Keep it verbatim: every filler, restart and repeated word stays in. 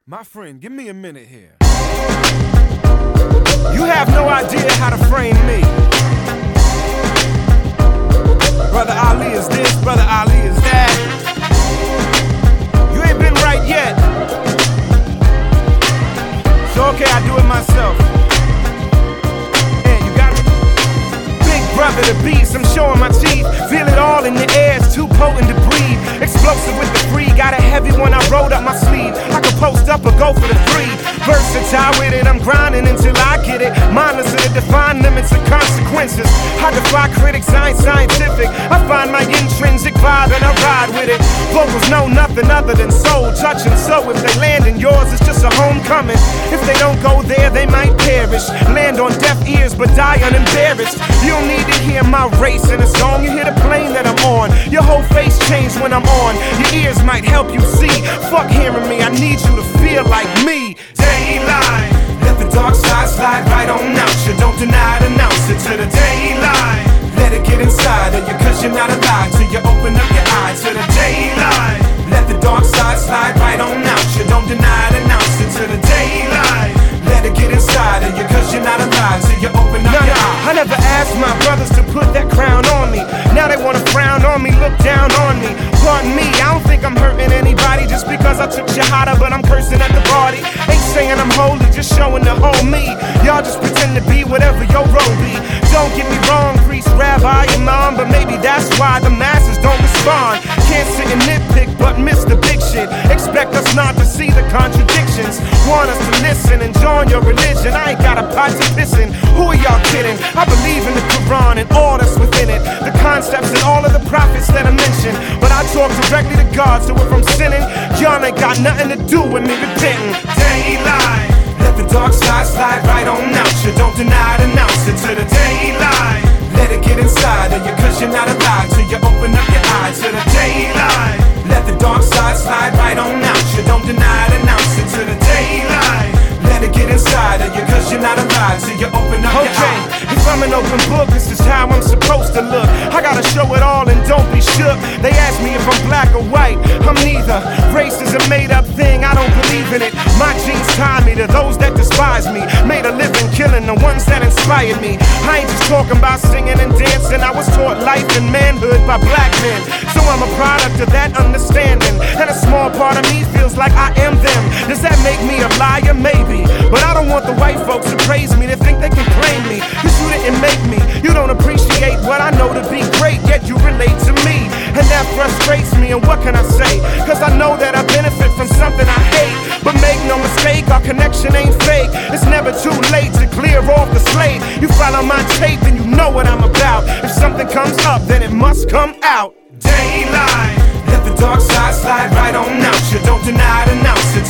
My friend, give me a minute here. You have no idea how to frame me. Brother Ali is this, Brother Ali is that. You ain't been right yet. So okay, I do it myself. And you got me? Big brother the beast, I'm showing my teeth. Feel it all in the air, it's too potent to breathe. Explosive with the free, got a heavy one I rolled up my sleeve. I can post up or go for the three. Versatile with it, I'm grinding until I get it. Mindless of the defined limits and consequences. I defy critics, I ain't scientific. I find my intrinsic vibe and I ride with it. Vocals know nothing other than soul touching. So if they land in yours, it's just a homecoming. If they don't go there, they might perish. Land on deaf ears, but die unembarrassed. You don't need to hear my race in a song. You hear the plane that I'm on. Your whole face changed when I'm on. Your ears might help you see. Fuck hearing me, I need you to feel like me. Daylight, let the dark side slide right on out. You don't deny it, announce it to the daylight. Let it get inside of you, cause you're not alive till you open up your eyes to the daylight. Let the dark side slide right on out. You don't deny it, announce it to the daylight. Let it get inside of you, cause you're not alive till you open up nah, your eyes. I never asked my brothers to put that crown on me. Now they wanna frown on me, look down on me. Pardon me, I don't think I'm hurting anybody just because I took shahada, but I'm cursing at the party. Ain't saying I'm holy, just showing the whole me. Y'all just pretend to be whatever your role be. Don't get me wrong, priest, rabbi, imam, but maybe that's why the masses don't respond. Can't sit and nitpick, but miss the big shit. Expect us not to see the contradictions. Want us to listen and join your religion. I ain't got a pot to piss in. Who are y'all kidding? I believe in the Quran and all that's within it. The concepts and all of the prophets that I mentioned. But I talk directly to God, so if I'm sinning, y'all ain't got nothing to do with me repenting. Daylight, let the dark side slide right on out. You don't deny it, announce it to the daylight. Let it get inside of you, cause you're not alive till you open up your eyes to the daylight. Let the dark side slide right on out. You don't deny it, announce it to the daylight. Let it get inside of you, cause you're not alive till you open up okay. your eyes. If I'm an open book, this is how I'm supposed to look. I gotta show it all and don't be shook. They ask me if I'm black or white, I'm neither. Race is a made up thing, I don't believe in it. My genes tie me to those that despise me. Made a living killing the ones that inspired me. I ain't just talking about singing and dancing. I was taught life and manhood by black men. So I'm a product of that understanding. And a small part of me feels like I am them. Does that make me a liar? Maybe. But I don't want the white folks to praise me, to think they can claim me. Cause you didn't make me, you don't appreciate what I know to be great, yet you relate to me. And that frustrates me, and what can I say? Cause I know that I benefit from something I hate. But make no mistake, our connection ain't fake. It's never too late to clear off the slate. You follow my tape and you know what I'm about. If something comes up, then it must come out. Daylight, let the dark side slide right on out. You don't deny it, announce it